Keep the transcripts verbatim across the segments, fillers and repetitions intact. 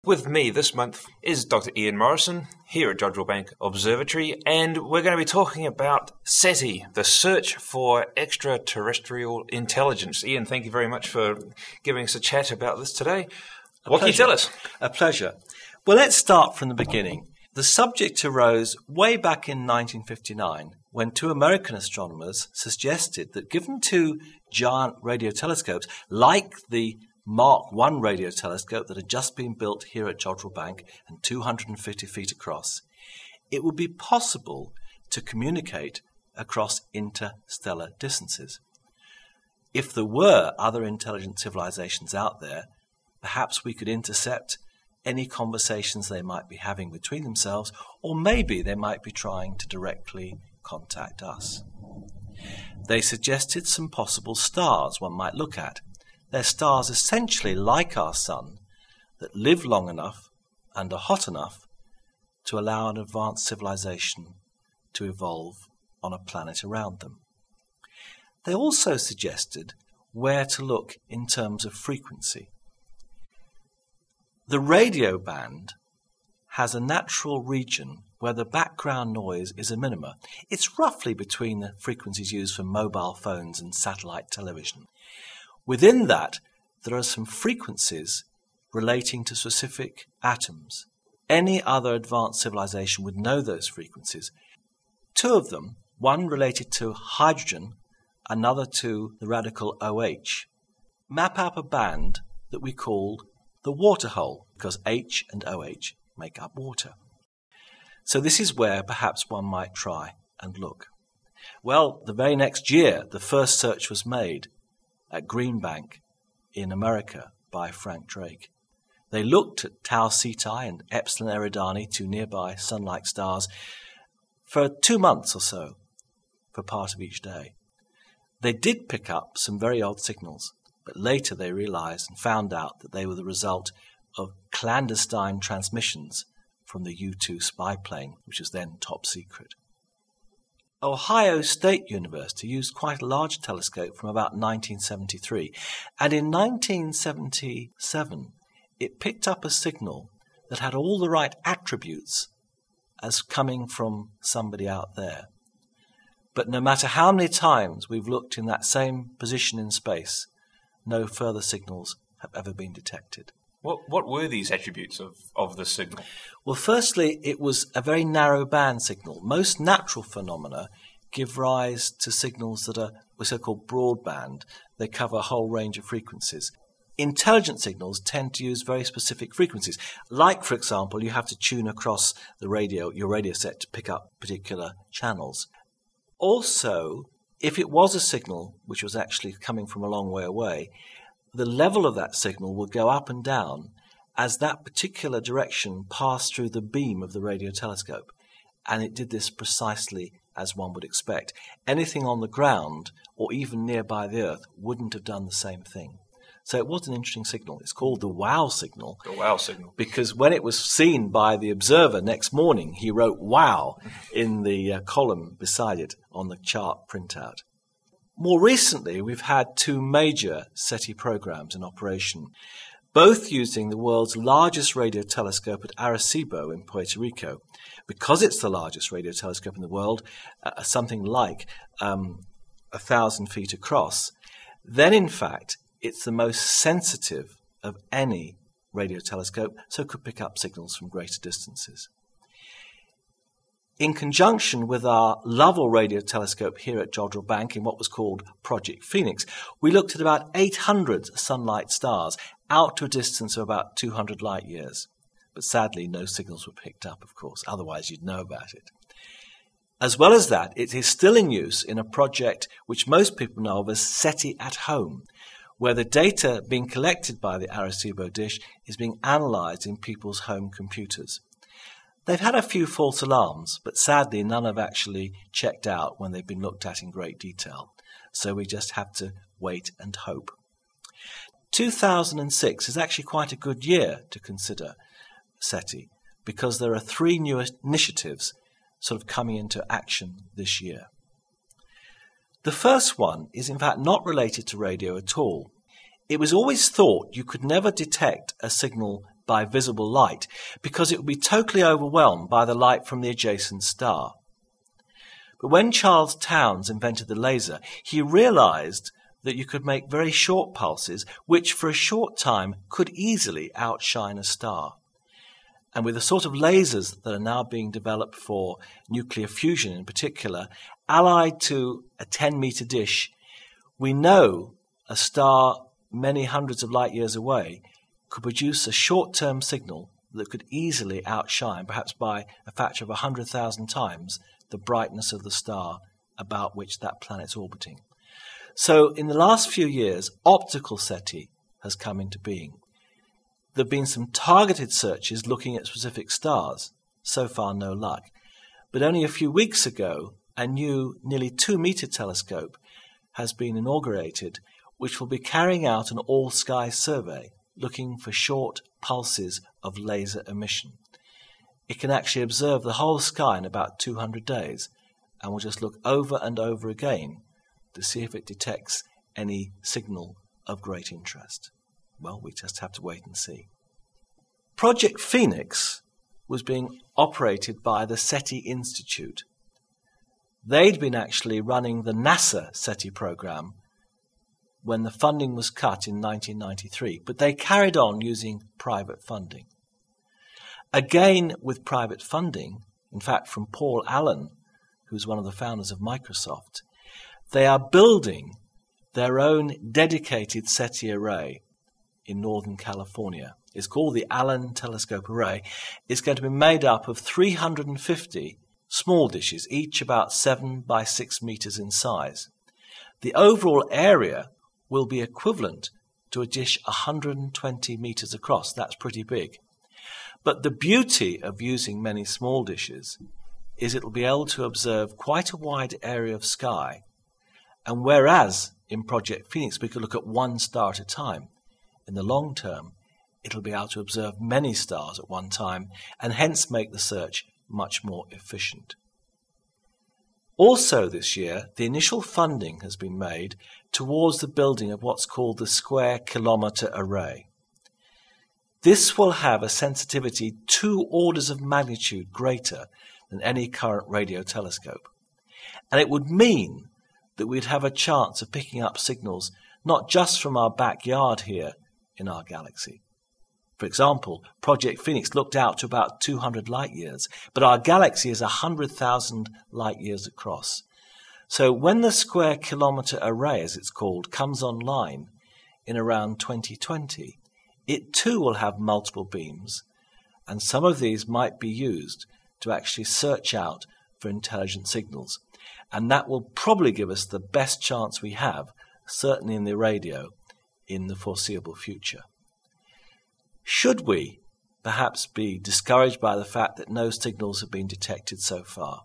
With me this month is Doctor Ian Morrison here at Jodrell Bank Observatory, and we're going to be talking about SETI, the search for extraterrestrial intelligence. Ian, thank you very much for giving us a chat about this today. A what pleasure. Can you tell us? A pleasure. Well, let's start from the beginning. The subject arose way back in nineteen fifty-nine when two American astronomers suggested that given two giant radio telescopes like the Mark one radio telescope that had just been built here at Jodrell Bank and two hundred fifty feet across, it would be possible to communicate across interstellar distances. If there were other intelligent civilizations out there, perhaps we could intercept any conversations they might be having between themselves, or maybe they might be trying to directly contact us. They suggested some possible stars one might look at. They're stars essentially like our sun that live long enough and are hot enough to allow an advanced civilization to evolve on a planet around them. They also suggested where to look in terms of frequency. The radio band has a natural region where the background noise is a minima. It's roughly between the frequencies used for mobile phones and satellite television. Within that, there are some frequencies relating to specific atoms. Any other advanced civilization would know those frequencies. Two of them, one related to hydrogen, another to the radical OH, map out a band that we called the water hole, because H and OH make up water. So this is where perhaps one might try and look. Well, the very next year, the first search was made at Green Bank in America by Frank Drake. They looked at Tau Ceti and Epsilon Eridani, two nearby sun-like stars, for two months or so, for part of each day. They did pick up some very odd signals, but later they realized and found out that they were the result of clandestine transmissions from the U two spy plane, which was then top secret. Ohio State University used quite a large telescope from about nineteen seventy-three, and in nineteen seventy-seven it picked up a signal that had all the right attributes as coming from somebody out there. But no matter how many times we've looked in that same position in space, no further signals have ever been detected. What what were these attributes of, of the signal? Well, firstly, it was a very narrow band signal. Most natural phenomena give rise to signals that are so-called broadband. They cover a whole range of frequencies. Intelligent signals tend to use very specific frequencies. Like, for example, you have to tune across the radio, your radio set to pick up particular channels. Also, if it was a signal which was actually coming from a long way away, the level of that signal will go up and down as that particular direction passed through the beam of the radio telescope. And it did this precisely as one would expect. Anything on the ground or even nearby the Earth wouldn't have done the same thing. So it was an interesting signal. It's called the WOW signal. The WOW signal. Because when it was seen by the observer next morning, he wrote WOW in the uh, column beside it on the chart printout. More recently, we've had two major SETI programs in operation, both using the world's largest radio telescope at Arecibo in Puerto Rico. Because it's the largest radio telescope in the world, uh, something like um, a thousand feet across, then in fact it's the most sensitive of any radio telescope, so it could pick up signals from greater distances. In conjunction with our Lovell radio telescope here at Jodrell Bank in what was called Project Phoenix, we looked at about eight hundred sun-like stars out to a distance of about two hundred light years. But sadly, no signals were picked up, of course, otherwise you'd know about it. As well as that, it is still in use in a project which most people know of as SETI at Home, where the data being collected by the Arecibo dish is being analyzed in people's home computers. They've had a few false alarms, but sadly none have actually checked out when they've been looked at in great detail. So we just have to wait and hope. two thousand six is actually quite a good year to consider SETI, because there are three new initiatives sort of coming into action this year. The first one is in fact not related to radio at all. It was always thought you could never detect a signal by visible light because it would be totally overwhelmed by the light from the adjacent star. But when Charles Townes invented the laser, he realized that you could make very short pulses which for a short time could easily outshine a star. And with the sort of lasers that are now being developed for nuclear fusion in particular, allied to a ten-meter dish, we know a star many hundreds of light years away could produce a short-term signal that could easily outshine, perhaps by a factor of one hundred thousand times, the brightness of the star about which that planet's orbiting. So in the last few years, optical SETI has come into being. There have been some targeted searches looking at specific stars. So far, no luck. But only a few weeks ago, a new nearly two-meter telescope has been inaugurated, which will be carrying out an all-sky survey looking for short pulses of laser emission. It can actually observe the whole sky in about two hundred days and will just look over and over again to see if it detects any signal of great interest. Well, we just have to wait and see. Project Phoenix was being operated by the SETI Institute. They'd been actually running the NASA SETI program when the funding was cut in nineteen ninety-three, but they carried on using private funding. Again, with private funding, in fact from Paul Allen, who's one of the founders of Microsoft, they are building their own dedicated SETI array in Northern California. It's called the Allen Telescope Array. It's going to be made up of three hundred fifty small dishes, each about seven by six meters in size. The overall area will be equivalent to a dish one hundred twenty meters across. That's pretty big. But the beauty of using many small dishes is it will be able to observe quite a wide area of sky. And whereas in Project Phoenix we could look at one star at a time, in the long term it'll be able to observe many stars at one time and hence make the search much more efficient. Also this year, the initial funding has been made towards the building of what's called the Square Kilometre Array. This will have a sensitivity two orders of magnitude greater than any current radio telescope. And it would mean that we'd have a chance of picking up signals not just from our backyard here in our galaxy. For example, Project Phoenix looked out to about two hundred light years, but our galaxy is one hundred thousand light years across. So when the Square Kilometre Array, as it's called, comes online in around twenty twenty, it too will have multiple beams, and some of these might be used to actually search out for intelligent signals. And that will probably give us the best chance we have, certainly in the radio, in the foreseeable future. Should we perhaps be discouraged by the fact that no signals have been detected so far?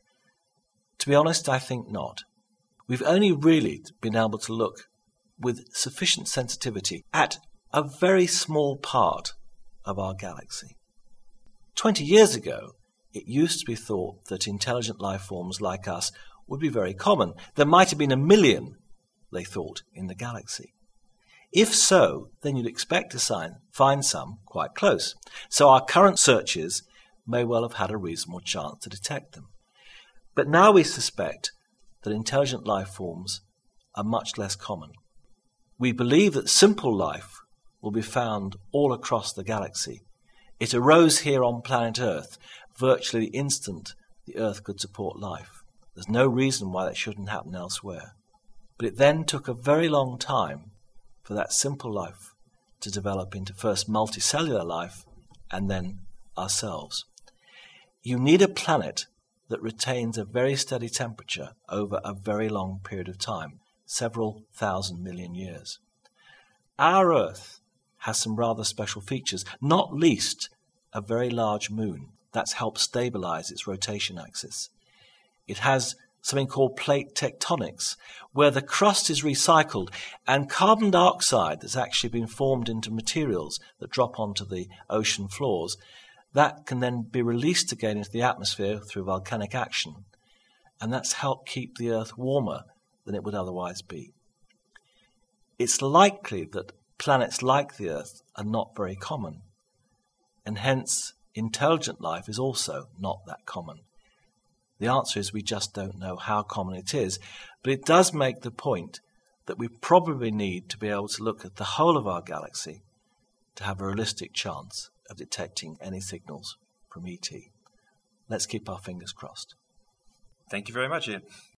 To be honest, I think not. We've only really been able to look with sufficient sensitivity at a very small part of our galaxy. Twenty years ago, it used to be thought that intelligent life forms like us would be very common. There might have been a million, they thought, in the galaxy. If so, then you'd expect to find some quite close. So our current searches may well have had a reasonable chance to detect them. But now we suspect that intelligent life forms are much less common. We believe that simple life will be found all across the galaxy. It arose here on planet Earth virtually the instant the Earth could support life. There's no reason why that shouldn't happen elsewhere. But it then took a very long time for that simple life to develop into first multicellular life and then ourselves. You need a planet that retains a very steady temperature over a very long period of time, several thousand million years. Our Earth has some rather special features, not least a very large moon. That's helped stabilize its rotation axis. It has something called plate tectonics, where the crust is recycled and carbon dioxide that's actually been formed into materials that drop onto the ocean floors, that can then be released again into the atmosphere through volcanic action. And that's helped keep the Earth warmer than it would otherwise be. It's likely that planets like the Earth are not very common. and hence intelligent life is also not that common. The answer is we just don't know how common it is, but it does make the point that we probably need to be able to look at the whole of our galaxy to have a realistic chance of detecting any signals from E T. Let's keep our fingers crossed. Thank you very much, Ian.